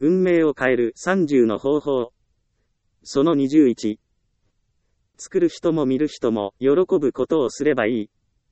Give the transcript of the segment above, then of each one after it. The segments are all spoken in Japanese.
運命を変える30の方法。その21。作る人も見る人も喜ぶことをすればいい。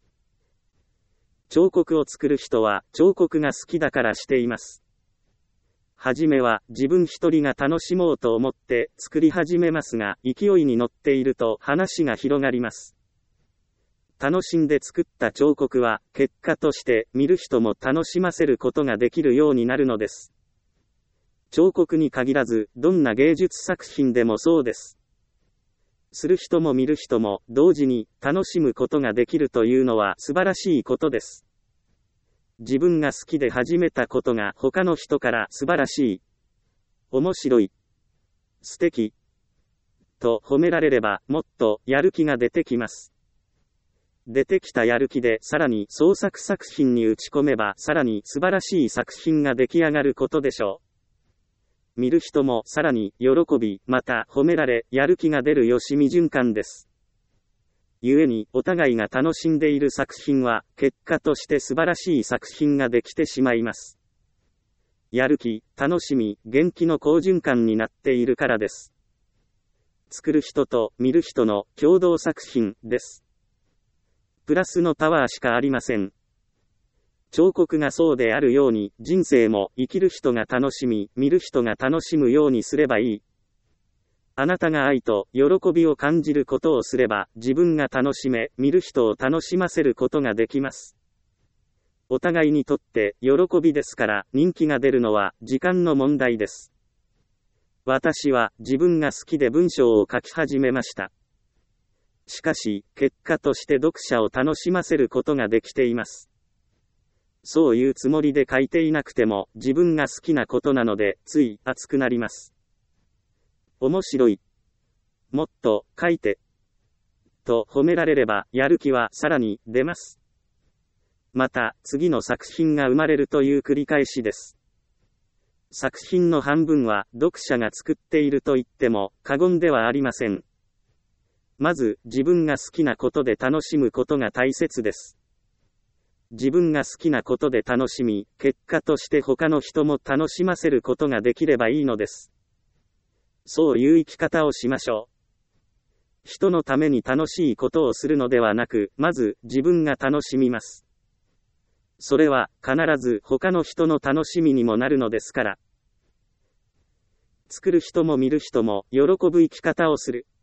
彫刻を作る人は彫刻が好きだからしています。はじめは自分一人が楽しもうと思って作り始めますが、勢いに乗っていると話が広がります。楽しんで作った彫刻は結果として見る人も楽しませることができるようになるのです。彫刻に限らずどんな芸術作品でもそうです。する人も見る人も同時に楽しむことができるというのは素晴らしいことです。自分が好きで始めたことが他の人から素晴らしい、面白い、素敵と褒められればもっとやる気が出てきます。出てきたやる気でさらに創作作品に打ち込めばさらに素晴らしい作品が出来上がることでしょう。見る人もさらに喜び、また褒められ、やる気が出るよしみ循環です。故にお互いが楽しんでいる作品は結果として素晴らしい作品ができてしまいます。やる気、楽しみ、元気の好循環になっているからです。作る人と見る人の共同作品です。プラスのパワーしかありません。彫刻がそうであるように、人生も生きる人が楽しみ、見る人が楽しむようにすればいい。あなたが愛と喜びを感じることをすれば、自分が楽しめ、見る人を楽しませることができます。お互いにとって喜びですから、人気が出るのは時間の問題です。私は自分が好きで文章を書き始めました。しかし、結果として読者を楽しませることができています。そういうつもりで書いていなくても、自分が好きなことなので、つい熱くなります。面白い。もっと書いて。と褒められれば、やる気はさらに出ます。また、次の作品が生まれるという繰り返しです。作品の半分は、読者が作っていると言っても、過言ではありません。まず、自分が好きなことで楽しむことが大切です。自分が好きなことで楽しみ、結果として他の人も楽しませることができればいいのです。そういう生き方をしましょう。人のために楽しいことをするのではなく、まず自分が楽しみます。それは必ず他の人の楽しみにもなるのですから。作る人も見る人も喜ぶ生き方をする。